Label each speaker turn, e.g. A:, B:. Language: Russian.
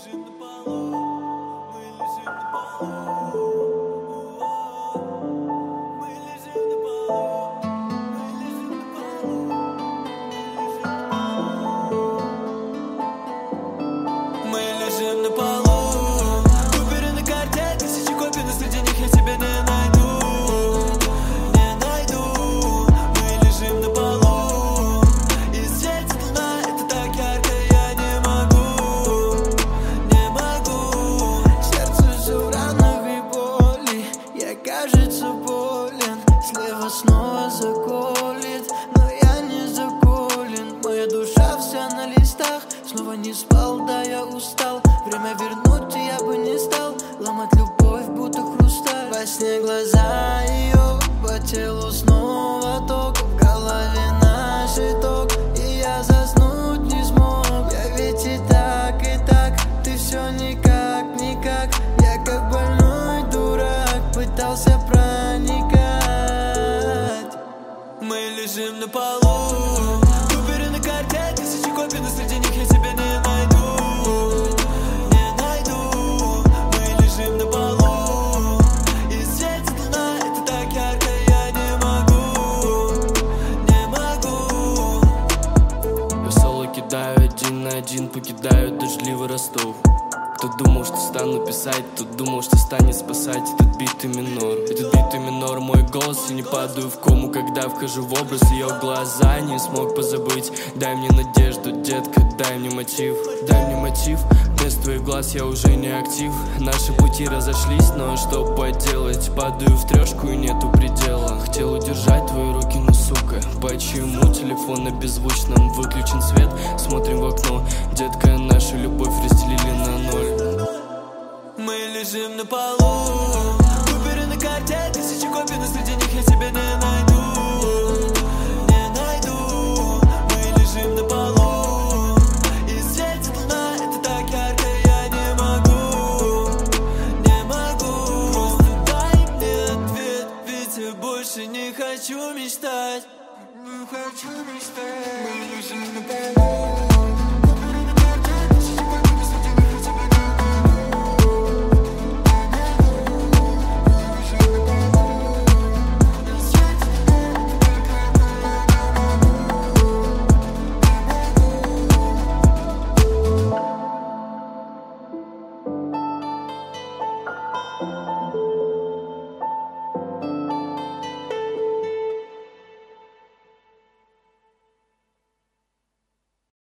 A: лежим на полу, мы лежим на полу. Мы лежим на полу, мы лежим на полу. Мы лежим на полу. Куперы на карте, тысячи копий, но среди них я тебя не найду. Не найду. Мы лежим на полу. И светит луна, это так ярко, я не могу. Не могу. Сердце все в ранах и боли. Я, кажется, болен. Слева снова заколет, но я не заколен. Моя душа вся на листах. Снова не спал, да я устал. Время вернуть я бы не стал. Ломать любовь, будто хрусталь. Во сне глаза ее, по телу снова ток. В голове наш итог, и я заснуть не смог. Я ведь и так, ты все никак, никак. Я как больной дурак пытался проникать. Мы лежим на полу. Куперы на карте, тысячи копий, но среди них я тебя не найду. Не найду. Мы лежим на полу. И светит луна, это так ярко, я не могу. Не могу.
B: Я соло кидаю один на один, покидаю дождливый Ростов. Кто думал, что стану писать, тот думал, что станет спасать этот битый минор. Этот битый минор, мой голос, и не падаю в кому, когда вхожу в образ. Ее глаза не смог позабыть. Дай мне надежду, детка, дай мне мотив. Дай мне мотив, вместо твоих глаз я уже не актив. Наши пути разошлись, но что поделать? Падаю в трешку и нету предела. Хотел удержать твои руки, но сука, почему телефон на беззвучном? Выключен свет, смотрим в окно. Детка, нашу любовь разделили на ноль.
A: Мы лежим на полу.